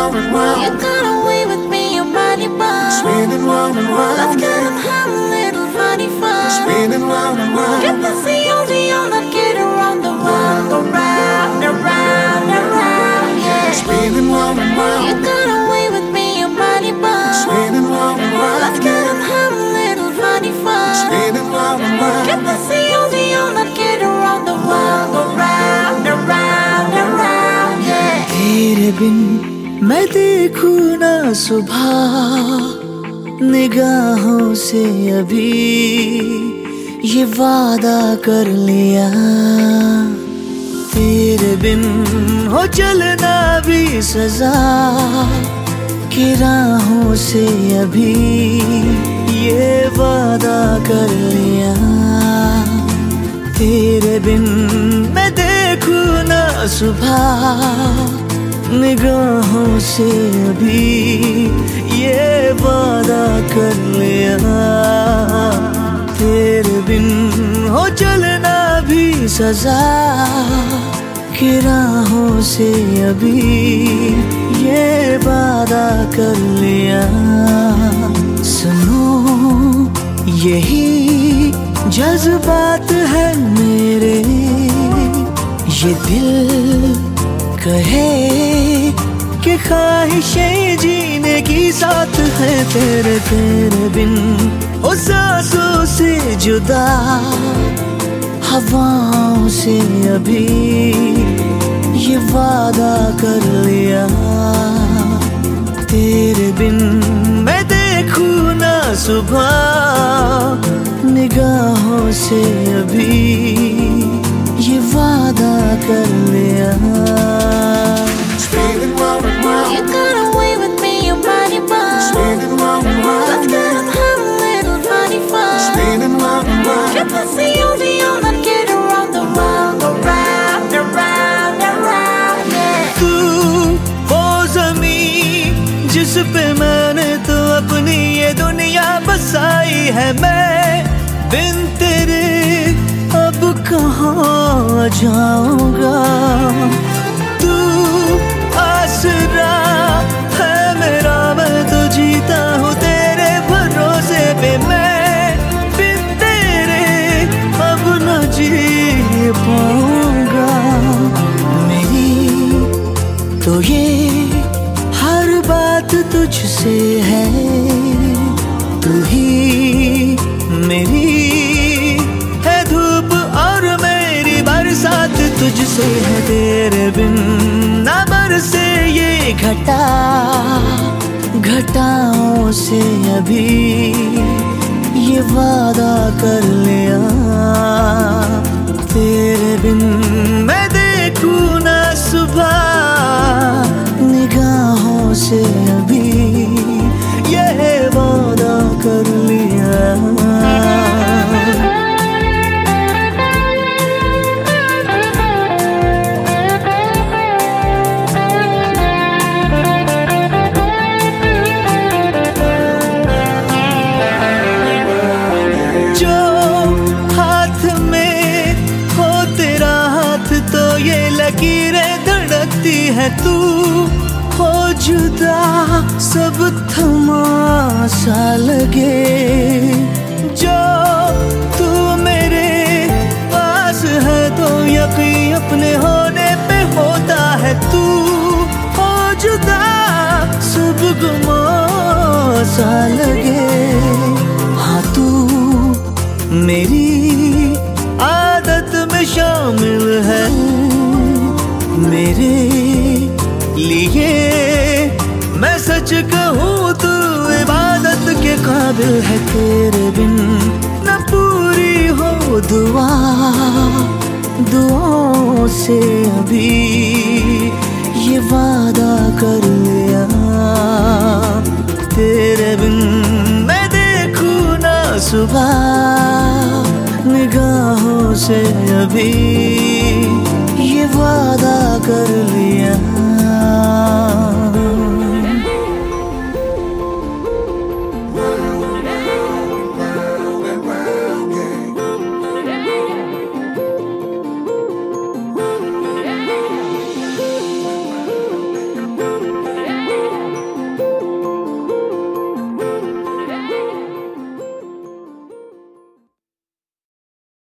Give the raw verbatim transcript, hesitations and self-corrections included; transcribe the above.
round and round. You got away with me, your body bound. Spinning round and round. Let's get and have a little funny fun. Spinning round and round. Get the C O D on and get around the world, around, around, around, yeah. Spinning round and round. You got away with me, your body bound. Spinning round and round. Let's get and have a little funny fun. Spinning round and round. Get the C O D on and get around the world, around, around, around, yeah. तेरे बिन मैं देखूं ना सुबह निगाहों से अभी ये वादा कर लिया। तेरे बिन हो चलना भी सजा की राहों से अभी ये वादा कर लिया। तेरे बिन मैं देखूं ना सुबह निगाहों से अभी ये वादा कर लिया। तेरे बिन हो चलना भी सजा की राहों से अभी ये वादा कर लिया। सुनो यही जज्बात है मेरे, ये दिल कहे कि ख्वाहिशें जीने की साथ है तेरे। तेरे बिन ओ सांसों से जुदा हवाओं से अभी ये वादा कर लिया। तेरे बिन मैं देखूं ना सुबह निगाहों से अभी ये वादा कर लिया। Spinning round and round. You got away with me, your body bound. Spinning round and round. Let's get and have a little funny fun. Spinning round and round. Get the C O D on and get around the world, around, around, around, yeah. तू वो ज़मीन जिस पे मैंने तो अपनी ये दुनिया बसाई है, मैं बिन तेरे अब कहाँ जाऊंगा। तू आसरा है मेरा, मैं तो जीता हूँ तेरे भरोसे पे। मैं बिन तेरे अब न जी पाऊंगा। मेरी तो ये हर बात तुझसे है, तू ही मेरी है धूप और मेरी बरसात तुझसे है। तेरे बिन ना बरसे ये घटा घटाओं से अभी ये वादा कर लिया। तेरे बिन मैं देखूं ना सुबह निगाहों से अभी ये वादा कर लिया। लकीरें धड़कती है, तू हो जुदा सब थमा सा लगे। जो तू मेरे पास है तो यकीन अपने होने पे होता है। तू हो जुदा सब गुमा सा लगे। हाँ तू मेरी आदत में शामिल है, मेरे लिए मैं सच कहूँ तू इबादत के काबिल है। तेरे बिन न पूरी हो दुआ, दुआओं से अभी ये वादा कर लिया। तेरे बिन मैं देखूँ ना सुबह निगाहों से अभी ये वादा कर लिया।